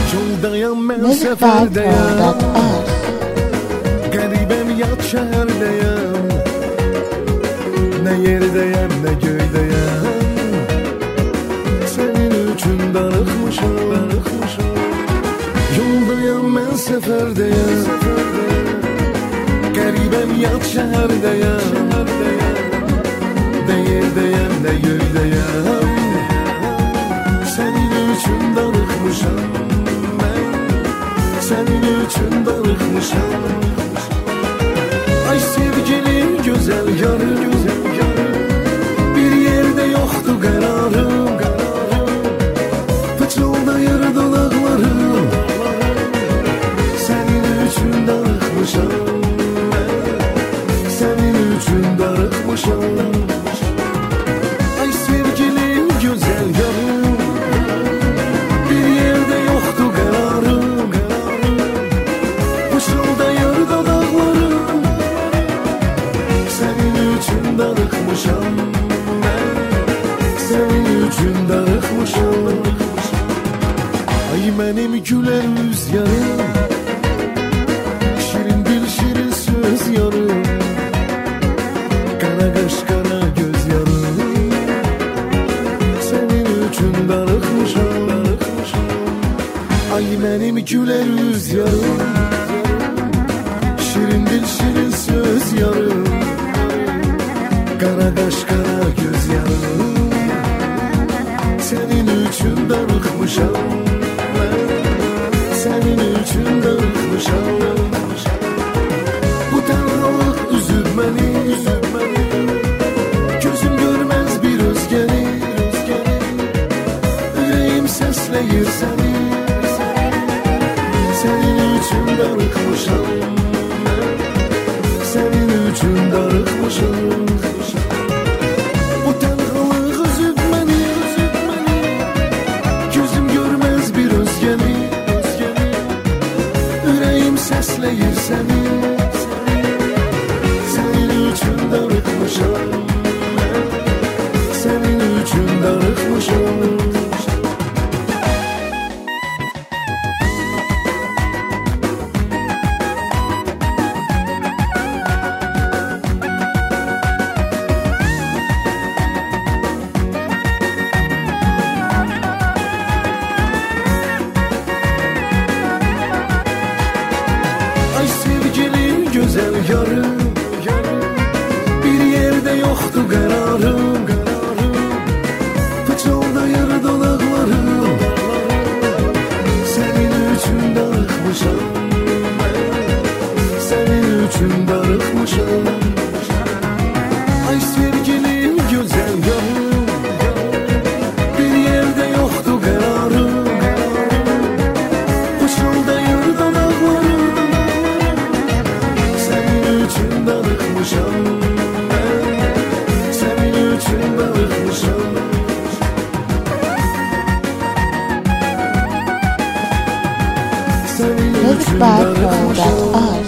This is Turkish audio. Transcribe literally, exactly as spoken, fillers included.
Yoldayam ben Music seferdeyim, dot us. garibem yat şeherdeyim. Ne yerdeyim ne göydeyim. Senin için darıkmışım, yoldayam ben seferdeyim, garibem yat şeherdeyim. Ne yerdeyim ne göydeyim. Senin için darıkmışım ben, senin için darıkmışım. Ay sevgilim güzel yarım, bir yerde yoktu kararım. Fıçıldayır dudaklarım, senin için darıkmışım ben, senin için darıkmışım. Ay sevgilim güzel yarım, bir yerde yoktu kararım. Fıçıldayır dudaklarım, senin için darıkmışım ben, senin için darıkmışım. Ay benim gülen yüz yarım, şirin dil şirin söz yarım. Kara kaş kara göz yarım, senin için darıkmışım. Ay benim gülen yüz yarım, şirin dil şirin söz yarım. Kara kaş kara göz yarım, senin için darıkmışım ben, senin için darıkmışım. Bu tenhalık üzür beni, gözüm görmez bir özgeni. Yüreğim sesleyir seni, senin için darıkmışım ben, senin için darıkmışım. Bu tenhalık üzür beni, gözüm görmez bir özgeni. Yüreğim sesleyir seni, senin için darıkmışım ben, senin için darıkmışım. Ay sevgilim güzel yarım, bir yerde yoktu kararım. Fıçıldayır dudaklarım, senin için darıkmışım ben, senin için darıkmışım. Ay sevgilim güzel yarım, bir yerde yoktu kararım. Fıçıldayır dudaklarım, senin için darıkmışım ben, senin için darıkmışım. Senin Music için dot darıkmışım. us.